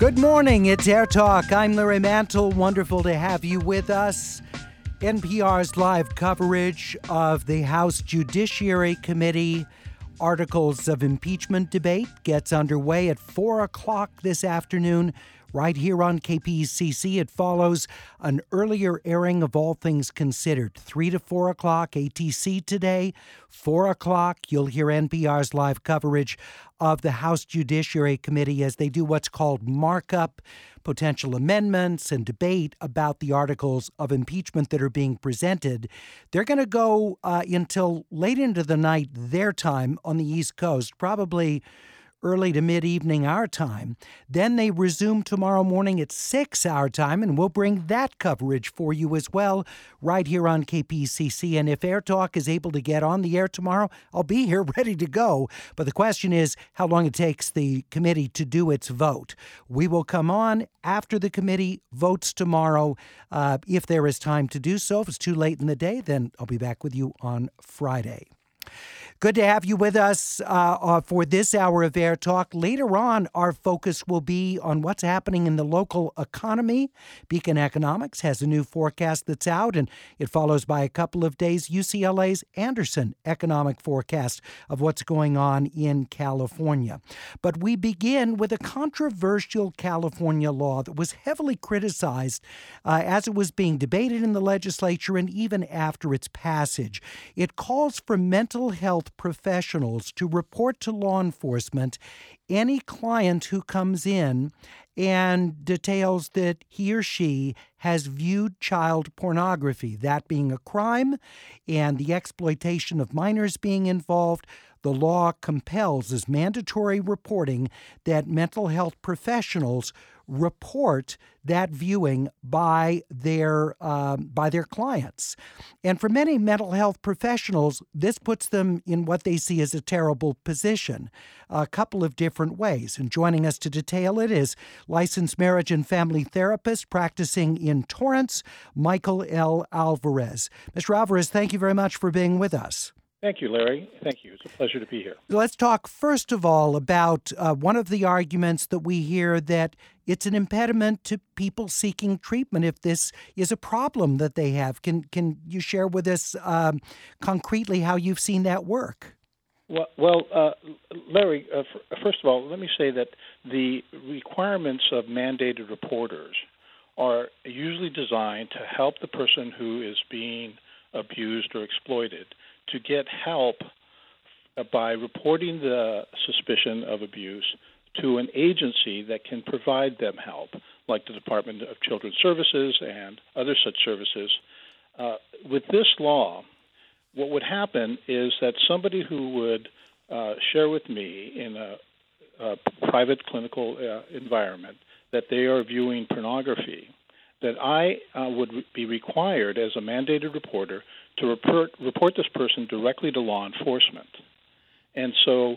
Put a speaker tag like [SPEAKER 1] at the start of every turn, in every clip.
[SPEAKER 1] Good morning, it's Air Talk. I'm Larry Mantle. Wonderful to have you with us. NPR's live coverage of the House Judiciary Committee Articles of Impeachment debate gets underway at 4 o'clock this afternoon right here on KPCC. It follows an earlier airing of All Things Considered, 3 to 4 o'clock ATC today. 4 o'clock, you'll hear NPR's live coverage of the House Judiciary Committee as they do what's called markup, potential amendments, and debate about the articles of impeachment that are being presented. They're going to go until late into the night, their time on the East Coast, probably early to mid-evening our time. Then they resume tomorrow morning at 6 our time, and we'll bring that coverage for you as well right here on KPCC. And if Air Talk is able to get on the air tomorrow, I'll be here ready to go. But the question is how long it takes the committee to do its vote. We will come on after the committee votes tomorrow if there is time to do so. If it's too late in the day, then I'll be back with you on Friday. Good to have you with us for this hour of Air Talk. Later on, our focus will be on what's happening in the local economy. Beacon Economics has a new forecast that's out, and it follows by a couple of days UCLA's Anderson economic forecast of what's going on in California. But we begin with a controversial California law that was heavily criticized as it was being debated in the legislature and even after its passage. It calls for mental health professionals to report to law enforcement any client who comes in and details that he or she has viewed child pornography, that being a crime, and the exploitation of minors being involved. The law compels as mandatory reporting that mental health professionals report that viewing by their clients. And for many mental health professionals, this puts them in what they see as a terrible position, a couple of different ways. And joining us to detail it is licensed marriage and family therapist practicing in Torrance, Michael L. Alvarez. Mr. Alvarez, thank you very much for being with us.
[SPEAKER 2] Thank you, Larry. Thank you. It's a pleasure to be here.
[SPEAKER 1] Let's talk first of all about one of the arguments that we hear, that it's an impediment to people seeking treatment if this is a problem that they have. Can you share with us concretely how you've seen that work?
[SPEAKER 2] Well, Larry, first of all, let me say that the requirements of mandated reporters are usually designed to help the person who is being abused or exploited to get help by reporting the suspicion of abuse to an agency that can provide them help, like the Department of Children's Services and other such services. With this law, what would happen is that somebody who would share with me in a private clinical environment that they are viewing pornography, that I would be required as a mandated reporter to report this person directly to law enforcement. And so,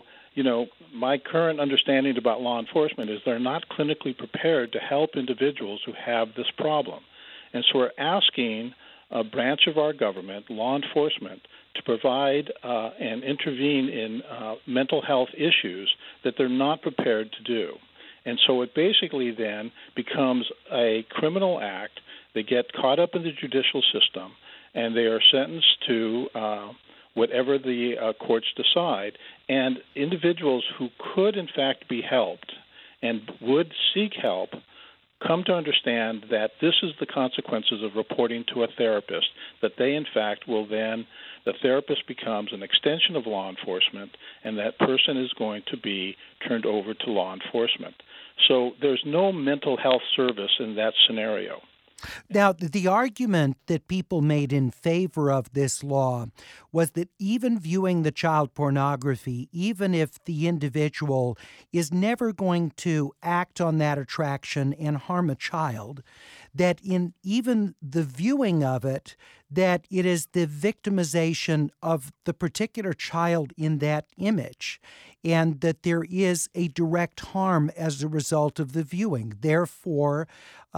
[SPEAKER 2] my current understanding about law enforcement is they're not clinically prepared to help individuals who have this problem. And so we're asking a branch of our government, law enforcement, to provide and intervene in mental health issues that they're not prepared to do. And so it basically then becomes a criminal act. They get caught up in the judicial system, and they are sentenced to whatever the courts decide. And individuals who could, in fact, be helped and would seek help come to understand that this is the consequences of reporting to a therapist, that they, in fact, will then, the therapist becomes an extension of law enforcement, and that person is going to be turned over to law enforcement. So there's no mental health service in that scenario.
[SPEAKER 1] Now, the argument that people made in favor of this law was that even viewing the child pornography, even if the individual is never going to act on that attraction and harm a child, that in even the viewing of it, that it is the victimization of the particular child in that image, and that there is a direct harm as a result of the viewing. Therefore,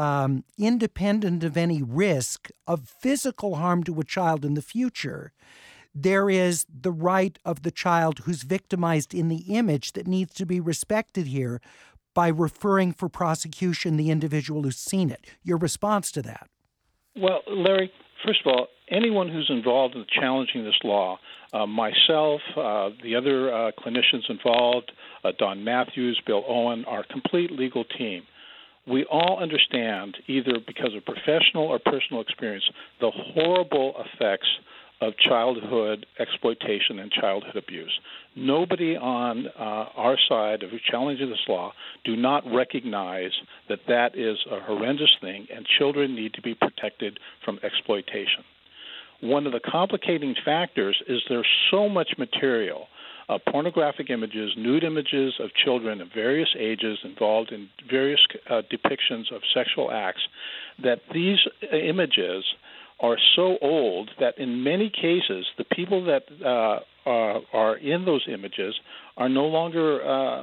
[SPEAKER 1] independent of any risk of physical harm to a child in the future, there is the right of the child who's victimized in the image that needs to be respected here by referring for prosecution the individual who's seen it. Your response to that?
[SPEAKER 2] Well, Larry, first of all, anyone who's involved in challenging this law, myself, the other clinicians involved, Don Matthews, Bill Owen, our complete legal team, we all understand, either because of professional or personal experience, the horrible effects of childhood exploitation and childhood abuse. Nobody on our side of challenging this law do not recognize that that is a horrendous thing, and children need to be protected from exploitation. One of the complicating factors is there's so much material, pornographic images, nude images of children of various ages involved in various depictions of sexual acts, that these images are so old that in many cases the people that are in those images are no longer,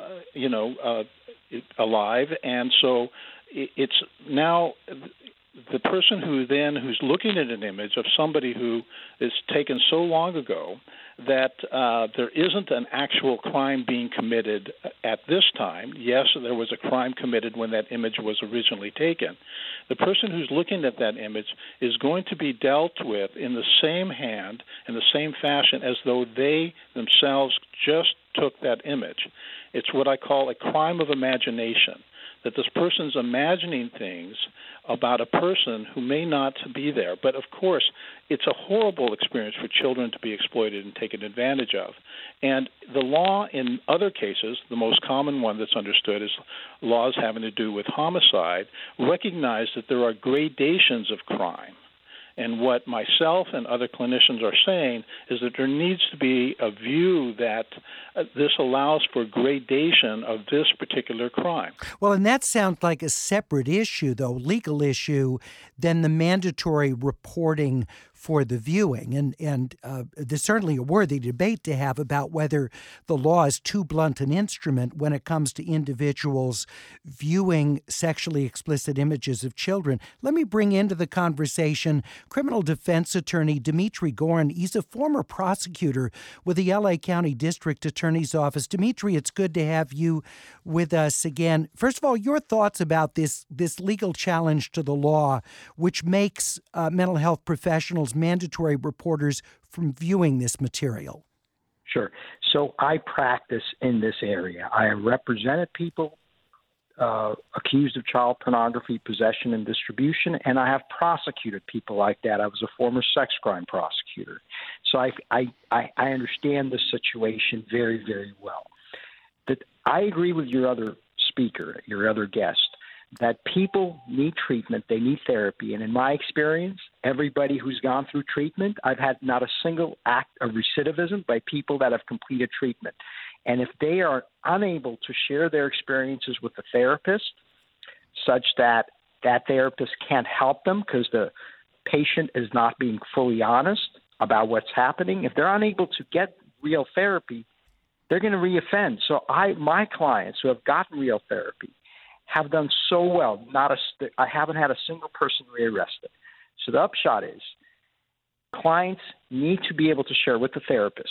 [SPEAKER 2] alive, and so it's now the person who's looking at an image of somebody who is taken so long ago that there isn't an actual crime being committed at this time. Yes, there was a crime committed when that image was originally taken. The person who's looking at that image is going to be dealt with in the same hand, in the same fashion as though they themselves just took that image. It's what I call a crime of imagination, that this person's imagining things about a person who may not be there. But of course, it's a horrible experience for children to be exploited and taken advantage of. And the law in other cases, the most common one that's understood is laws having to do with homicide, recognize that there are gradations of crime. And what myself and other clinicians are saying is that there needs to be a view that this allows for gradation of this particular crime.
[SPEAKER 1] Well, and that sounds like a separate issue, though, legal issue, than the mandatory reporting for the viewing. And there's certainly a worthy debate to have about whether the law is too blunt an instrument when it comes to individuals viewing sexually explicit images of children. Let me bring into the conversation criminal defense attorney Dimitri Gorin. He's a former prosecutor with the LA County District Attorney's Office. Dimitri, it's good to have you with us again. First of all, your thoughts about this legal challenge to the law, which makes mental health professionals mandatory reporters from viewing this material.
[SPEAKER 3] Sure. So I practice in this area. I have represented people accused of child pornography possession and distribution, and I have prosecuted people like that. I was a former sex crime prosecutor. So I understand the situation very, very well. But I agree with your other speaker, your other guest, that people need treatment, they need therapy. And in my experience, everybody who's gone through treatment, I've had not a single act of recidivism by people that have completed treatment. And if they are unable to share their experiences with a therapist, such that that therapist can't help them because the patient is not being fully honest about what's happening, if they're unable to get real therapy, they're going to reoffend. So my clients who have gotten real therapy have done so well. I haven't had a single person rearrested. So the upshot is clients need to be able to share with the therapist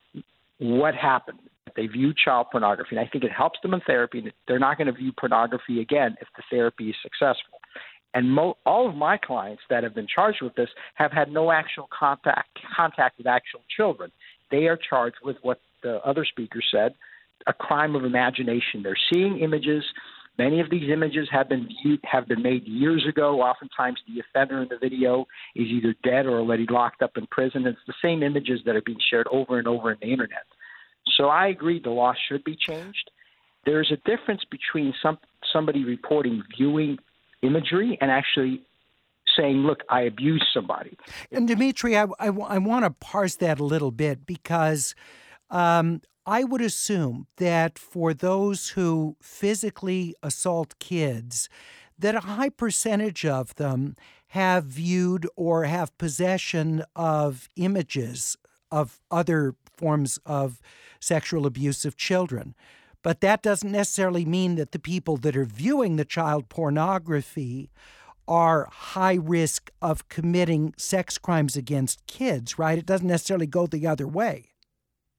[SPEAKER 3] what happened. They view child pornography, and I think it helps them in therapy. They're not going to view pornography again if the therapy is successful. And all of my clients that have been charged with this have had no actual contact with actual children. They are charged with what the other speaker said, a crime of imagination. They're seeing images. Many of these images have been made years ago. Oftentimes the offender in the video is either dead or already locked up in prison. It's the same images that are being shared over and over in the internet. So I agree the law should be changed. There's a difference between somebody reporting viewing imagery and actually saying, look, I abused somebody.
[SPEAKER 1] And Dimitri, I want to parse that a little bit because I would assume that for those who physically assault kids, that a high percentage of them have viewed or have possession of images of other forms of sexual abuse of children. But that doesn't necessarily mean that the people that are viewing the child pornography are high risk of committing sex crimes against kids, right? It doesn't necessarily go the other way.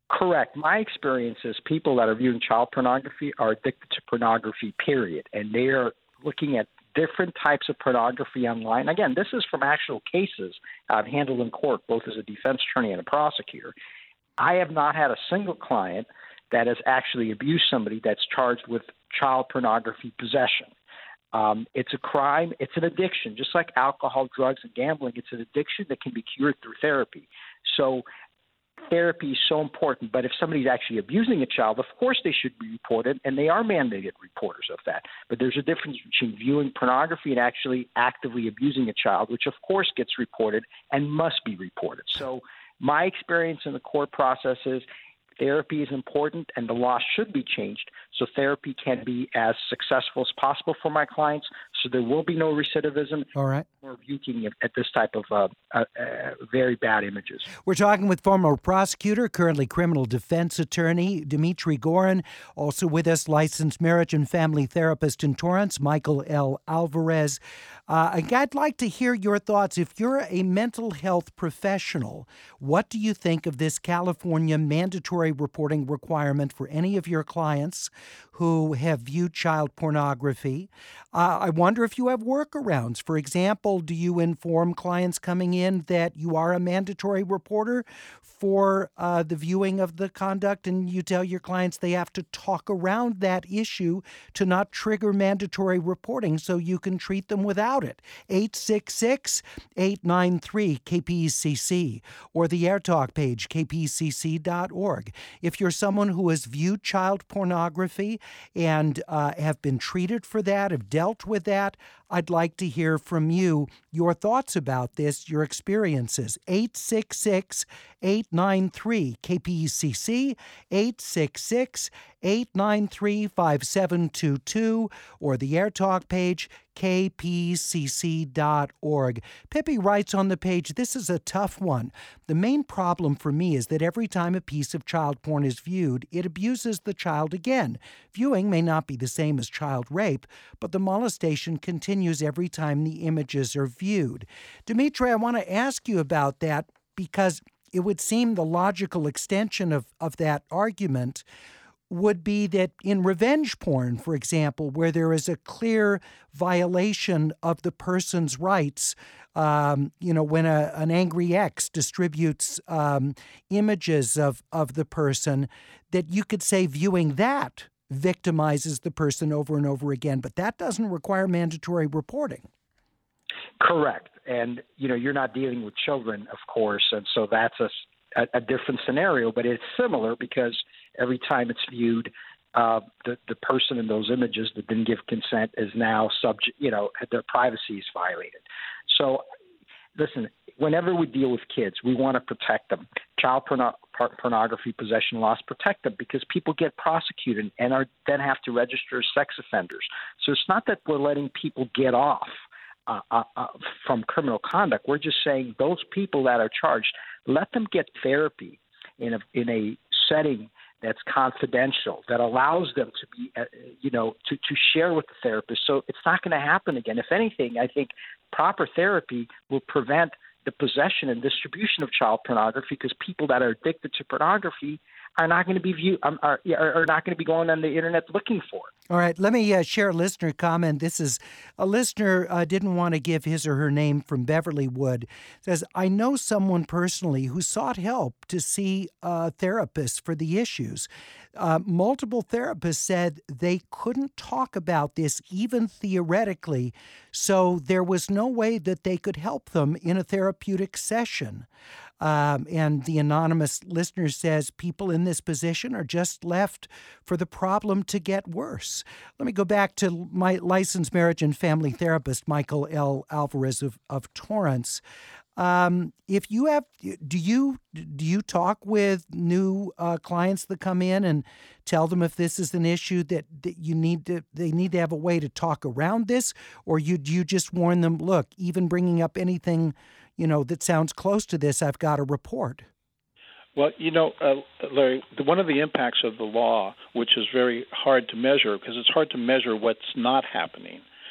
[SPEAKER 3] Correct. My experience is people that are viewing child pornography are addicted to pornography, period. And they are looking at different types of pornography online. Again, this is from actual cases I've handled in court, both as a defense attorney and a prosecutor. I have not had a single client that has actually abused somebody that's charged with child pornography possession. It's a crime. It's an addiction. Just like alcohol, drugs, and gambling, it's an addiction that can be cured through therapy. So therapy is so important. But if somebody's actually abusing a child, of course they should be reported, and they are mandated reporters of that. But there's a difference between viewing pornography and actually actively abusing a child, which of course gets reported and must be reported. So my experience in the court process is therapy is important, and the law should be changed so therapy can be as successful as possible for my clients, so there will be no recidivism.
[SPEAKER 1] All right.
[SPEAKER 3] Or rebuking at this type of very bad images.
[SPEAKER 1] We're talking with former prosecutor, currently criminal defense attorney, Dimitri Gorin. Also with us, licensed marriage and family therapist in Torrance, Michael L. Alvarez. I'd like to hear your thoughts. If you're a mental health professional, what do you think of this California mandatory reporting requirement for any of your clients who have viewed child pornography? I wonder if you have workarounds. For example, do you inform clients coming in that you are a mandatory reporter for the viewing of the conduct, and you tell your clients they have to talk around that issue to not trigger mandatory reporting so you can treat them without it? 866-893-KPCC or the AirTalk page, kpcc.org. If you're someone who has viewed child pornography and have been treated for that, have dealt with that, I'd like to hear from you, your thoughts about this, your experiences. 866-893-KPCC, 866-893-5722, or the AirTalk page, kpcc.org. Pippi writes on the page, this is a tough one. The main problem for me is that every time a piece of child porn is viewed, it abuses the child again. Viewing may not be the same as child rape, but the molestation continues every time the images are viewed. Dimitri, I want to ask you about that because it would seem the logical extension of that argument would be that in revenge porn, for example, where there is a clear violation of the person's rights, when an angry ex distributes images of the person, that you could say viewing that victimizes the person over and over again, but that doesn't require mandatory reporting.
[SPEAKER 3] Correct. And, you're not dealing with children, of course, and so that's a different scenario, but it's similar because every time it's viewed, the person in those images that didn't give consent is now subject, their privacy is violated. So, listen, whenever we deal with kids, we want to protect them. Child pornography possession laws protect them because people get prosecuted and then have to register as sex offenders. So it's not that we're letting people get off from criminal conduct. We're just saying those people that are charged, let them get therapy in a setting that's confidential, that allows them to be, to share with the therapist. So it's not going to happen again. If anything, I think proper therapy will prevent the possession and distribution of child pornography because people that are addicted to pornography are not going to be are not going to be going on the internet looking for it.
[SPEAKER 1] All right, let me share a listener comment. This is a listener didn't want to give his or her name from Beverlywood. Says, I know someone personally who sought help to see a therapist for the issues. Multiple therapists said they couldn't talk about this even theoretically, so there was no way that they could help them in a therapeutic session. And the anonymous listener says people in this position are just left for the problem to get worse. Let me go back to my licensed marriage and family therapist, Michael L. Alvarez of Torrance. If you have, do you talk with new clients that come in and tell them if this is an issue that they need to have a way to talk around this, or do you just warn them, look, even bringing up anything that sounds close to this, I've got to report?
[SPEAKER 2] Well, Larry, one of the impacts of the law, which is very hard to measure because it's hard to measure what's not happening,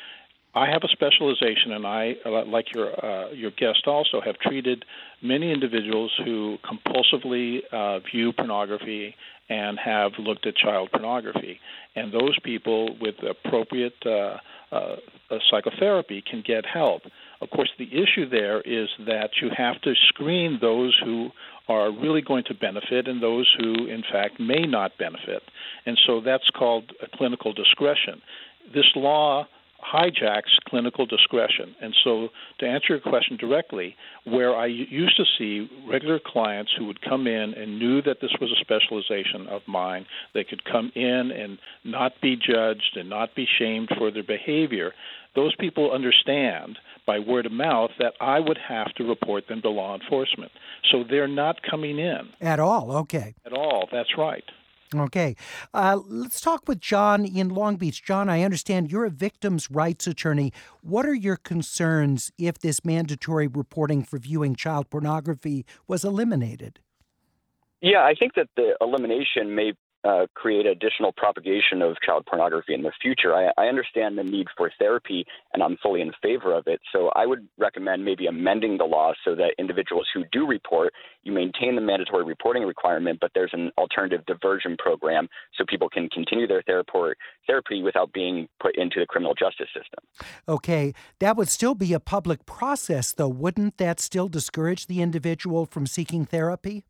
[SPEAKER 2] I have a specialization, and I, like your guest also, have treated many individuals who compulsively view pornography and have looked at child pornography. And those people with appropriate psychotherapy can get help. Of course, the issue there is that you have to screen those who are really going to benefit and those who, in fact, may not benefit. And so that's called a clinical discretion. This law hijacks clinical discretion. And so to answer your question directly, where I used to see regular clients who would come in and knew that this was a specialization of mine, they could come in and not be judged and not be shamed for their behavior, those people understand by word of mouth that I would have to report them to law enforcement. So they're not coming in.
[SPEAKER 1] At all, okay.
[SPEAKER 2] At all, that's right.
[SPEAKER 1] Okay. Let's talk with John in Long Beach. John, I understand you're a victims' rights attorney. What are your concerns if this mandatory reporting for viewing child pornography was eliminated?
[SPEAKER 4] Yeah, I think that the elimination may create additional propagation of child pornography in the future. I understand the need for therapy, and I'm fully in favor of it. So I would recommend maybe amending the law so that individuals who do report, you maintain the mandatory reporting requirement, but there's an alternative diversion program so people can continue their therapy without being put into the criminal justice system.
[SPEAKER 1] Okay. That would still be a public process, though. Wouldn't that still discourage the individual from seeking therapy?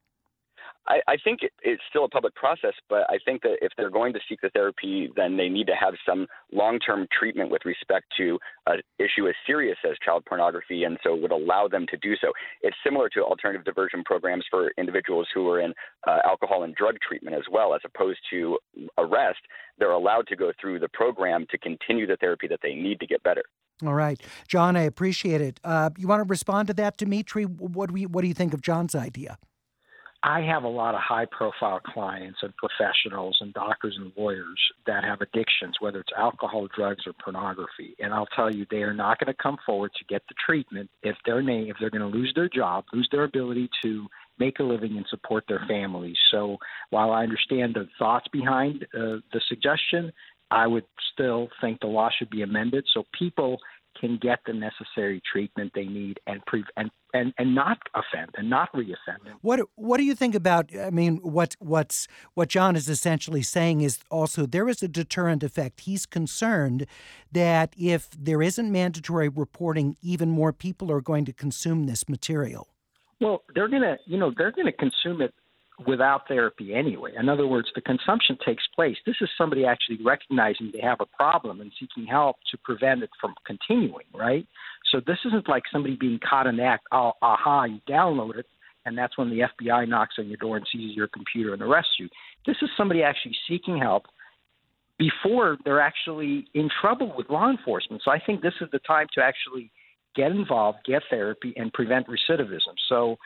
[SPEAKER 4] I think it's still a public process, but I think that if they're going to seek the therapy, then they need to have some long-term treatment with respect to an issue as serious as child pornography, and so would allow them to do so. It's similar to alternative diversion programs for individuals who are in alcohol and drug treatment as well, as opposed to arrest. They're allowed to go through the program to continue the therapy that they need to get better.
[SPEAKER 1] All right. John, I appreciate it. You want to respond to that, Dimitri? What do you think of John's idea?
[SPEAKER 3] I have a lot of high-profile clients and professionals and doctors and lawyers that have addictions, whether it's alcohol, drugs, or pornography. And I'll tell you, they are not going to come forward to get the treatment if they're going to lose their job, lose their ability to make a living and support their families. So while I understand the thoughts behind the suggestion, I would still think the law should be amended so people can get the necessary treatment they need and not offend and not reoffend.
[SPEAKER 1] What do you think about? I mean, what John is essentially saying is also there is a deterrent effect. He's concerned that if there isn't mandatory reporting, even more people are going to consume this material.
[SPEAKER 3] Well, they're gonna consume it without therapy anyway. In other words, the consumption takes place. This is somebody actually recognizing they have a problem and seeking help to prevent it from continuing, right? So this isn't like somebody being caught in the act, you download it, and that's when the FBI knocks on your door and seizes your computer and arrests you. This is somebody actually seeking help before they're actually in trouble with law enforcement. So I think this is the time to actually get involved, get therapy, and prevent recidivism. So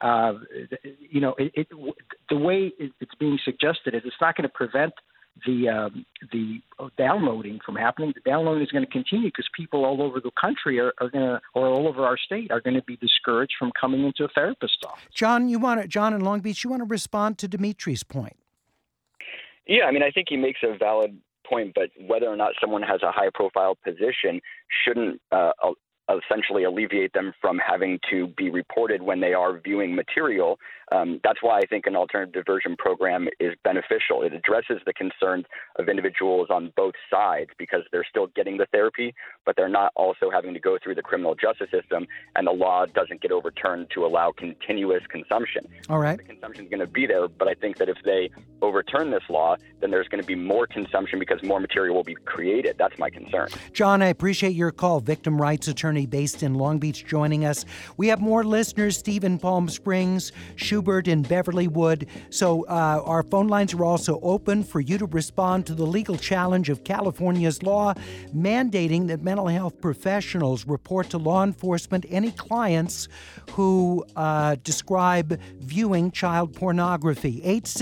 [SPEAKER 3] the way it's being suggested is it's not going to prevent the downloading from happening. The downloading is going to continue because people all over the country or all over our state are going to be discouraged from coming into a therapist's office.
[SPEAKER 1] John in Long Beach, you want to respond to Dimitri's point?
[SPEAKER 4] Yeah, I mean, I think he makes a valid point, but whether or not someone has a high-profile position shouldn't essentially alleviate them from having to be reported when they are viewing material. That's why I think an alternative diversion program is beneficial. It addresses the concerns of individuals on both sides because they're still getting the therapy, but they're not also having to go through the criminal justice system, and the law doesn't get overturned to allow continuous consumption.
[SPEAKER 1] All right.
[SPEAKER 4] The consumption is going to be there, but I think that if they overturn this law, then there's going to be more consumption because more material will be created. That's my concern.
[SPEAKER 1] John, I appreciate your call. Victim rights attorney based in Long Beach joining us. We have more listeners, Steve in Palm Springs, Schubert in Beverlywood. So our phone lines are also open for you to respond to the legal challenge of California's law mandating that mental health professionals report to law enforcement any clients who describe viewing child pornography.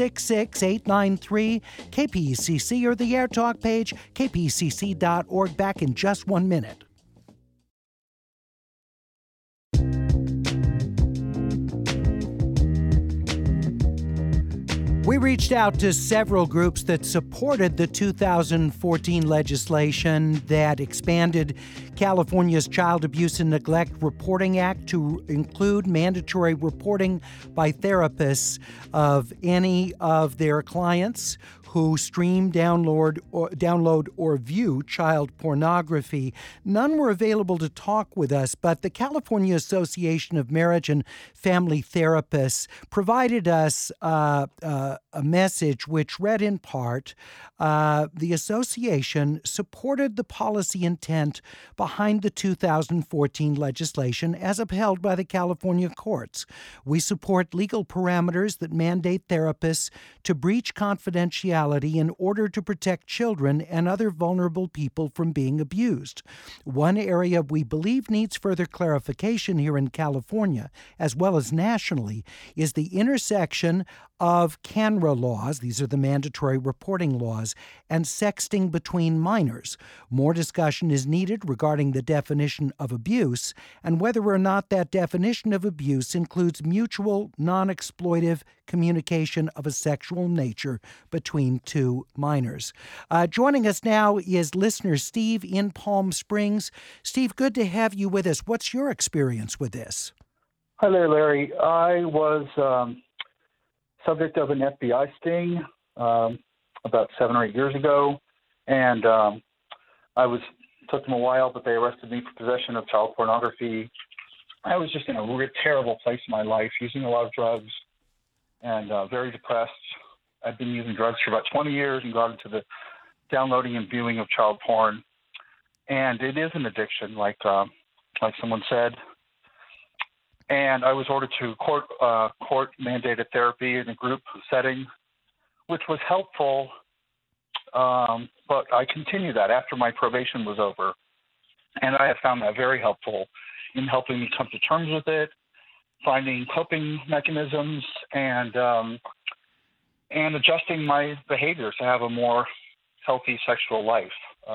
[SPEAKER 1] 866-893-KPCC or the Air Talk page, kpcc.org. Back in just 1 minute. We reached out to several groups that supported the 2014 legislation that expanded California's Child Abuse and Neglect Reporting Act to include mandatory reporting by therapists of any of their clients who stream, download, or view child pornography. None were available to talk with us, but the California Association of Marriage and Family Therapists provided us a message which read in part, the association supported the policy intent behind the 2014 legislation as upheld by the California courts. We support legal parameters that mandate therapists to breach confidentiality in order to protect children and other vulnerable people from being abused. One area we believe needs further clarification here in California, as well as nationally, is the intersection of CANRA laws, these are the mandatory reporting laws, and sexting between minors. More discussion is needed regarding the definition of abuse and whether or not that definition of abuse includes mutual, non-exploitive communication of a sexual nature between two minors. Joining us now is listener Steve in Palm Springs. Steve, good to have you with us. What's your experience with this?
[SPEAKER 5] Hi there, Larry. I was subject of an FBI sting about 7 or 8 years ago, and took them a while, but they arrested me for possession of child pornography. I was just in a terrible place in my life, using a lot of drugs, and very depressed. I've been using drugs for about 20 years and got into the downloading and viewing of child porn, and it is an addiction, like someone said. And I was ordered to court-mandated therapy in a group setting, which was helpful, but I continued that after my probation was over. And I have found that very helpful in helping me come to terms with it, finding coping mechanisms, and adjusting my behavior to have a more healthy sexual life.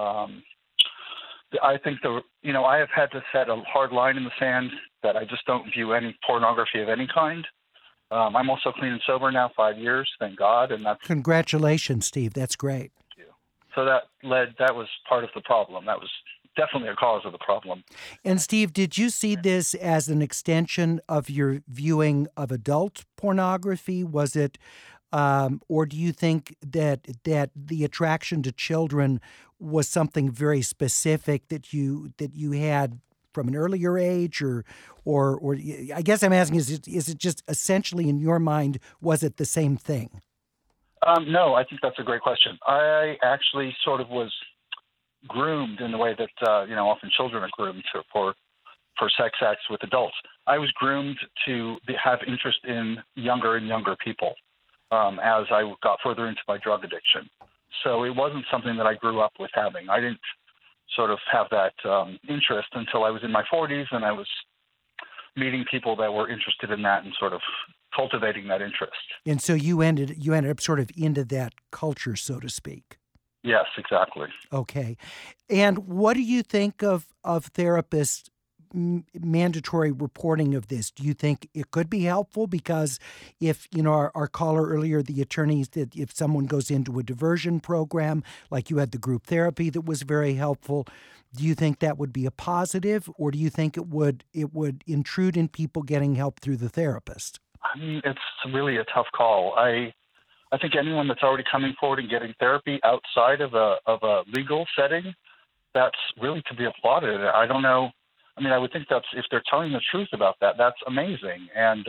[SPEAKER 5] I think I have had to set a hard line in the sand that I just don't view any pornography of any kind. I'm also clean and sober now, 5 years, thank God, and that's
[SPEAKER 1] congratulations, Steve. That's great.
[SPEAKER 5] Thank you. So that was part of the problem. That was definitely a cause of the problem.
[SPEAKER 1] And Steve, did you see this as an extension of your viewing of adult pornography? Was it, or do you think that the attraction to children was something very specific that you had from an earlier age, or I guess I'm asking, is it just essentially in your mind, was it the same thing?
[SPEAKER 5] No, I think that's a great question. I actually sort of was groomed in the way that often children are groomed for sex acts with adults. I was groomed to have interest in younger and younger people as I got further into my drug addiction. So it wasn't something that I grew up with having. I didn't sort of have that interest until I was in my 40s, and I was meeting people that were interested in that and sort of cultivating that interest. And
[SPEAKER 1] so you ended up sort of into that culture, so to speak.
[SPEAKER 5] Yes, exactly. Okay.
[SPEAKER 1] And what do you think of therapists' mandatory reporting of this? Do you think it could be helpful? Because if, our caller earlier, the attorneys, that if someone goes into a diversion program, like you had the group therapy that was very helpful, do you think that would be a positive, or do you think it would intrude in people getting help through the therapist?
[SPEAKER 5] I mean, it's really a tough call. I think anyone that's already coming forward and getting therapy outside of a legal setting, that's really to be applauded. I don't know. I mean, I would think that's, if they're telling the truth about that, that's amazing. And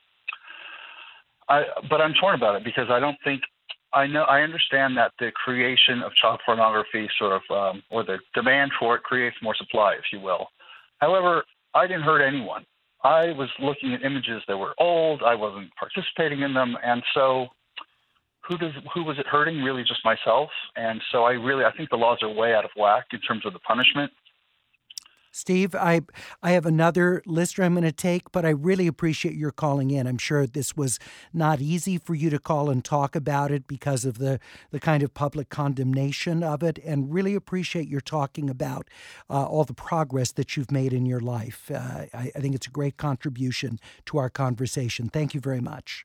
[SPEAKER 5] but I'm torn about it because I understand that the creation of child pornography sort of, or the demand for it creates more supply, if you will. However, I didn't hurt anyone. I was looking at images that were old. I wasn't participating in them, and so who was it hurting? Really, just myself. And so I think the laws are way out of whack in terms of the punishment.
[SPEAKER 1] Steve, I have another listener I'm going to take, but I really appreciate your calling in. I'm sure this was not easy for you to call and talk about it because of the kind of public condemnation of it, and really appreciate your talking about all the progress that you've made in your life. I think it's a great contribution to our conversation. Thank you very much.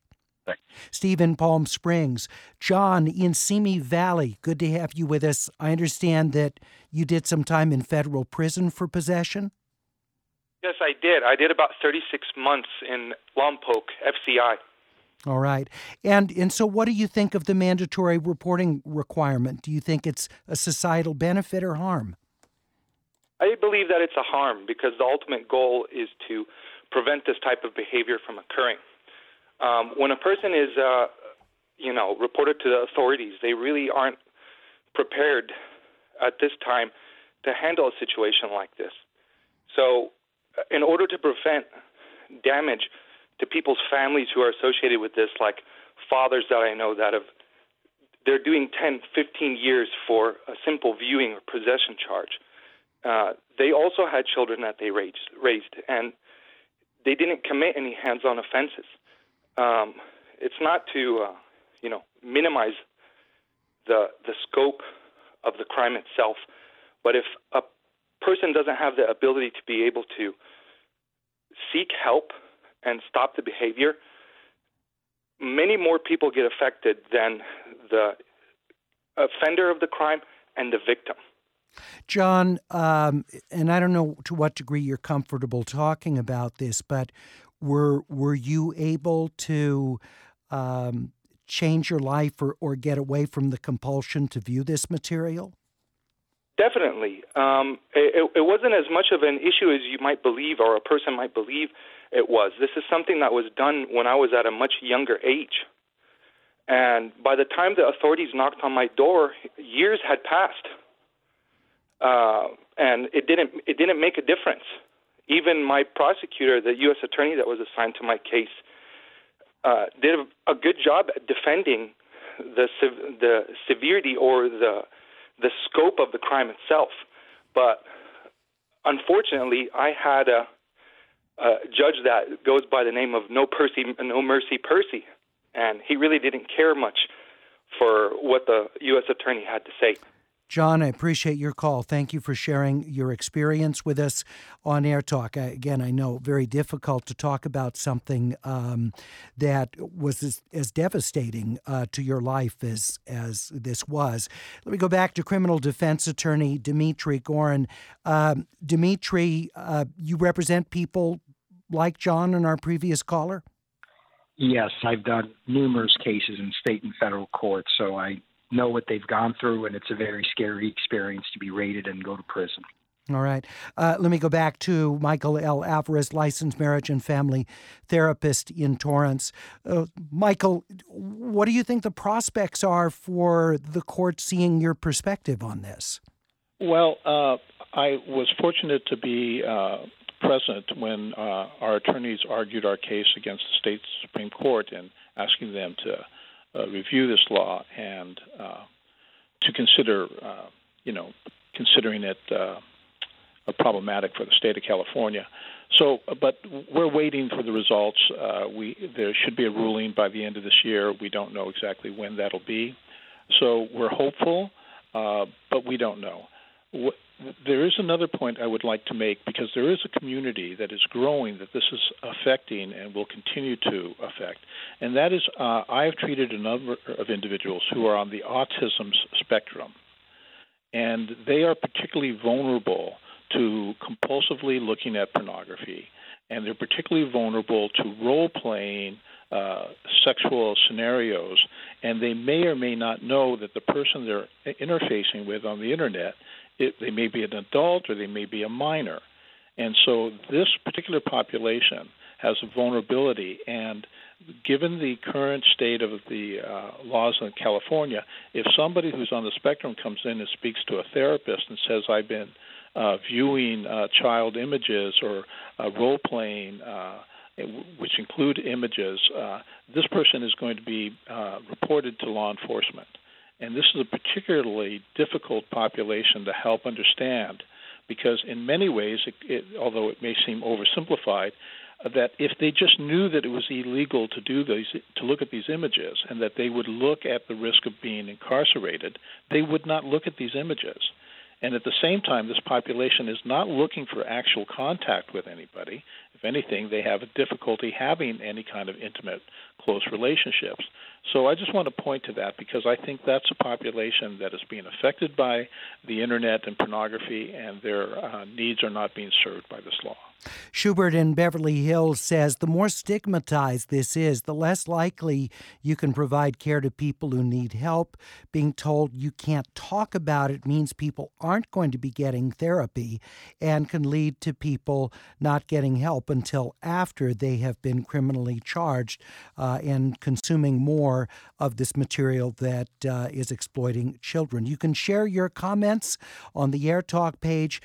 [SPEAKER 5] Thanks.
[SPEAKER 1] Steve in Palm Springs. John in Simi Valley, good to have you with us. I understand that you did some time in federal prison for possession?
[SPEAKER 6] Yes, I did. I did about 36 months in Lompoc, FCI.
[SPEAKER 1] All right. And so what do you think of the mandatory reporting requirement? Do you think it's a societal benefit or harm?
[SPEAKER 6] I believe that it's a harm because the ultimate goal is to prevent this type of behavior from occurring. When a person is, reported to the authorities, they really aren't prepared at this time to handle a situation like this. So in order to prevent damage to people's families who are associated with this, like fathers that I know that they're doing 10, 15 years for a simple viewing or possession charge. They also had children that they raised, and they didn't commit any hands-on offenses. It's not to, minimize the scope of the crime itself, but if a person doesn't have the ability to be able to seek help and stop the behavior, many more people get affected than the offender of the crime and the victim.
[SPEAKER 1] John, and I don't know to what degree you're comfortable talking about this, but were you able to change your life or get away from the compulsion to view this material?
[SPEAKER 6] Definitely. It wasn't as much of an issue as you might believe or a person might believe it was. This is something that was done when I was at a much younger age. And by the time the authorities knocked on my door, years had passed. And it didn't make a difference. Even my prosecutor, the U.S. attorney that was assigned to my case, did a good job at defending the severity or the scope of the crime itself. But unfortunately, I had a judge that goes by the name of No Mercy Percy, and he really didn't care much for what the U.S. attorney had to say.
[SPEAKER 1] John, I appreciate your call. Thank you for sharing your experience with us on Air Talk. Again, I know very difficult to talk about something that was as devastating to your life as this was. Let me go back to criminal defense attorney Dimitri Gorin. Dimitri, you represent people like John and our previous caller?
[SPEAKER 3] Yes, I've done numerous cases in state and federal courts, so I know what they've gone through, and it's a very scary experience to be raided and go to prison.
[SPEAKER 1] All right. Let me go back to Michael L. Alvarez, licensed marriage and family therapist in Torrance. Michael, what do you think the prospects are for the court seeing your perspective on this?
[SPEAKER 2] Well, I was fortunate to be present when our attorneys argued our case against the state Supreme Court and asking them to review this law and to consider, considering it problematic for the state of California. So, but we're waiting for the results. There should be a ruling by the end of this year. We don't know exactly when that'll be. So we're hopeful, but we don't know. There is another point I would like to make, because there is a community that is growing that this is affecting and will continue to affect, and that is I have treated a number of individuals who are on the autism spectrum, and they are particularly vulnerable to compulsively looking at pornography, and they're particularly vulnerable to role-playing sexual scenarios, and they may or may not know that the person they're interfacing with on the Internet, they may be an adult or they may be a minor. And so this particular population has a vulnerability, and given the current state of the laws in California, if somebody who's on the spectrum comes in and speaks to a therapist and says, I've been viewing child images or role-playing, which include images, this person is going to be reported to law enforcement. And this is a particularly difficult population to help understand, because in many ways, although it may seem oversimplified, that if they just knew that it was illegal to look at these images, and that they would look at the risk of being incarcerated, they would not look at these images. And at the same time, this population is not looking for actual contact with anybody. If anything, they have a difficulty having any kind of intimate close relationships. So I just want to point to that because I think that's a population that is being affected by the internet and pornography, and their needs are not being served by this law.
[SPEAKER 1] Schubert in Beverly Hills says the more stigmatized this is, the less likely you can provide care to people who need help. Being told you can't talk about it means people aren't going to be getting therapy and can lead to people not getting help until after they have been criminally charged and consuming more of this material that is exploiting children. You can share your comments on the Air Talk page,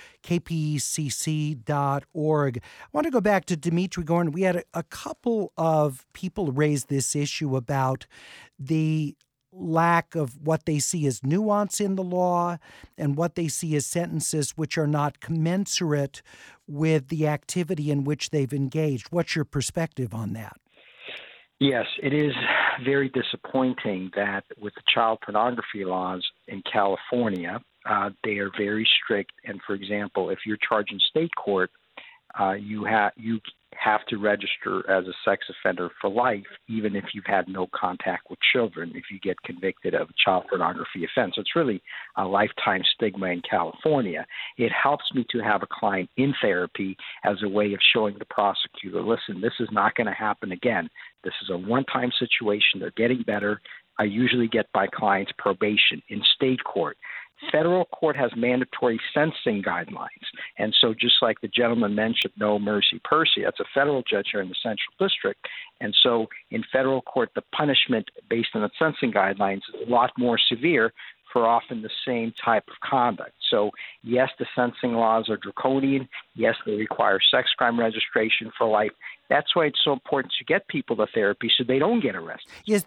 [SPEAKER 1] kpecc.org. I want to go back to Dimitri Gorin. We had a couple of people raise this issue about the lack of what they see as nuance in the law and what they see as sentences which are not commensurate with the activity in which they've engaged. What's your perspective on that?
[SPEAKER 3] Yes, it is very disappointing that with the child pornography laws in California, they are very strict. And for example, if you're charged in state court, you have to register as a sex offender for life, even if you've had no contact with children, if you get convicted of a child pornography offense. So it's really a lifetime stigma in California. It helps me to have a client in therapy as a way of showing the prosecutor, listen, this is not going to happen again. This is a one-time situation. They're getting better. I usually get my clients probation in state court. Federal court has mandatory sentencing guidelines. And so just like the gentleman mentioned, No Mercy Percy, that's a federal judge here in the Central District. And so in federal court, the punishment based on the sentencing guidelines is a lot more severe for often the same type of conduct. So yes, the sentencing laws are draconian. Yes, they require sex crime registration for life. That's why it's so important to get people to therapy so they don't get arrested.
[SPEAKER 1] Is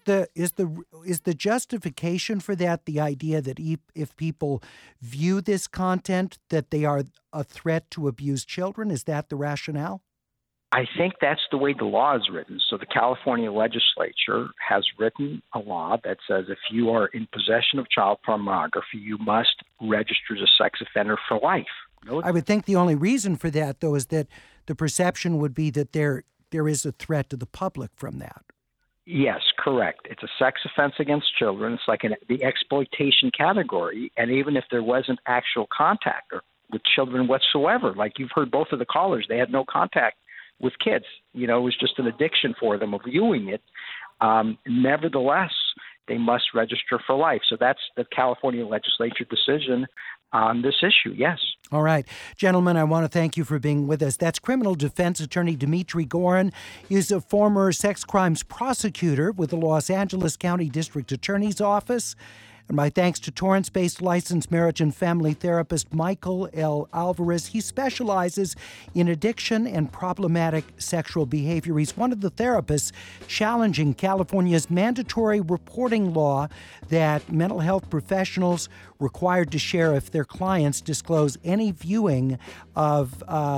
[SPEAKER 1] the justification for that the idea that if people view this content that they are a threat to abuse children? Is that the rationale?
[SPEAKER 3] I think that's the way the law is written. So the California legislature has written a law that says if you are in possession of child pornography, you must register as a sex offender for life.
[SPEAKER 1] I would think the only reason for that, though, is that the perception would be that there is a threat to the public from that.
[SPEAKER 3] Yes, correct. It's a sex offense against children. It's like the exploitation category. And even if there wasn't actual contact with children whatsoever, like you've heard both of the callers, they had no contact with kids. You know, it was just an addiction for them of viewing it. Nevertheless, they must register for life. So that's the California legislature decision on this issue, yes.
[SPEAKER 1] All right. Gentlemen, I want to thank you for being with us. That's criminal defense attorney Dimitri Gorin. He's a former sex crimes prosecutor with the Los Angeles County District Attorney's Office. And my thanks to Torrance-based licensed marriage and family therapist Michael L. Alvarez. He specializes in addiction and problematic sexual behavior. He's one of the therapists challenging California's mandatory reporting law that mental health professionals required to share if their clients disclose any viewing of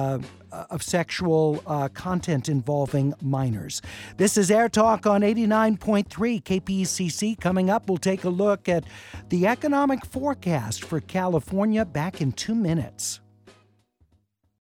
[SPEAKER 1] sexual content involving minors. This is Air Talk on 89.3 KPCC. Coming up, we'll take a look at the economic forecast for California back in 2 minutes.